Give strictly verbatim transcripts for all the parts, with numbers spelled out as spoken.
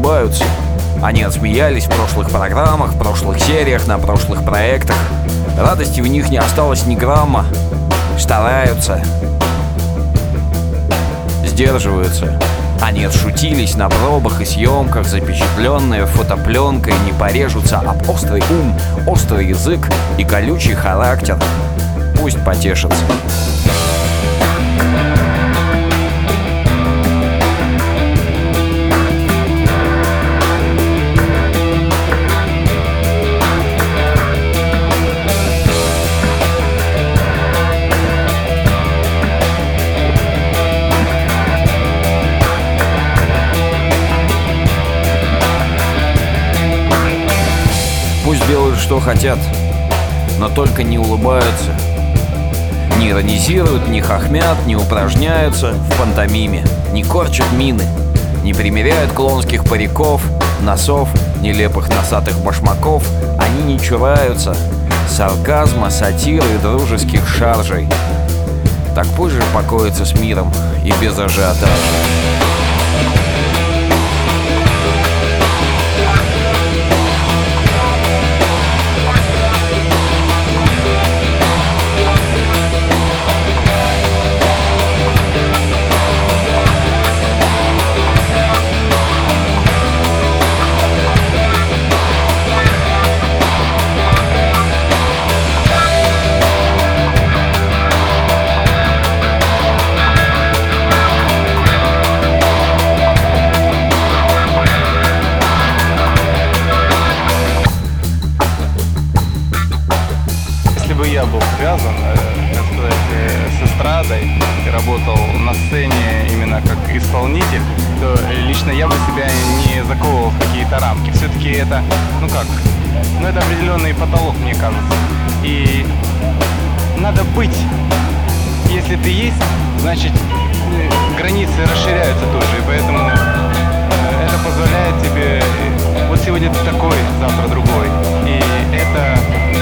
улыбаются. Они отсмеялись в прошлых программах, в прошлых сериях, на прошлых проектах. Радости в них не осталось ни грамма. Стараются, сдерживаются. Они отшутились на пробах и съемках, запечатленные фотопленкой, не порежутся об острый ум, острый язык и колючий характер. Пусть потешатся. Пусть делают, что хотят, но только не улыбаются. Не иронизируют, не хохмят, не упражняются в пантомиме, не корчат мины, не примеряют клоунских париков, носов, нелепых носатых башмаков. Они не чураются сарказма, сатиры и дружеских шаржей. Так пусть же покоятся с миром и без ажиотажа. Я был связан, так сказать, с эстрадой и работал на сцене именно как исполнитель, то лично я бы себя не заковывал в какие-то рамки. Все-таки это, ну как, ну это определенный потолок, мне кажется. И надо быть. Если ты есть, значит границы расширяются тоже. И поэтому это позволяет тебе, вот сегодня ты такой, завтра другой. И это...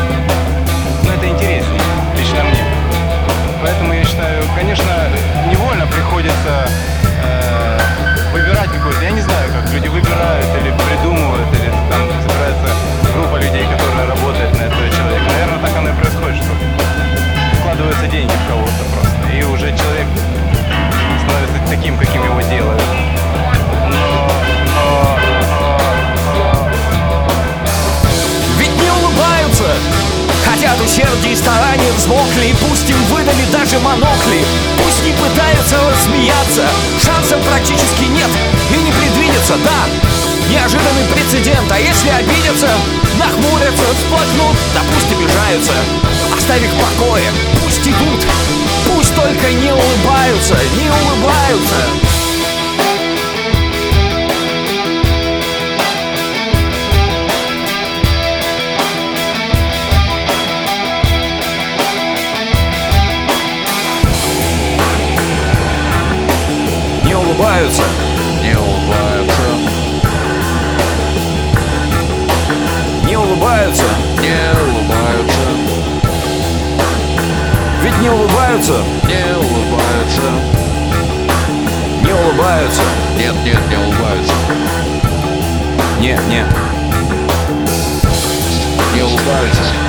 это интереснее, лично мне. Поэтому я считаю, конечно, невольно приходится э, выбирать какой-то. Я не знаю, как люди выбирают или придумывают, или там собирается группа людей, которая работает на этого человека. Наверное, так оно и происходит, что вкладываются деньги в кого-то просто. И уже человек становится таким, каким его делают. Но, но, но, но... Ведь не улыбаются! Хотят усердия и старания взмокли, и пусть им выдали даже монокли. Пусть не пытаются рассмеяться, шансов практически нет и не предвидится, да. Неожиданный прецедент, а если обидятся, нахмурятся, всплакнут, да пусть обижаются. Оставь их в покое, пусть идут, пусть только не улыбаются, не улыбаются. Не улыбаются, не улыбаются, не улыбаются, не улыбаются. Ведь не улыбаются, не улыбаются, не улыбаются. Нет, нет, не улыбаются. Нет, нет, не улыбаются.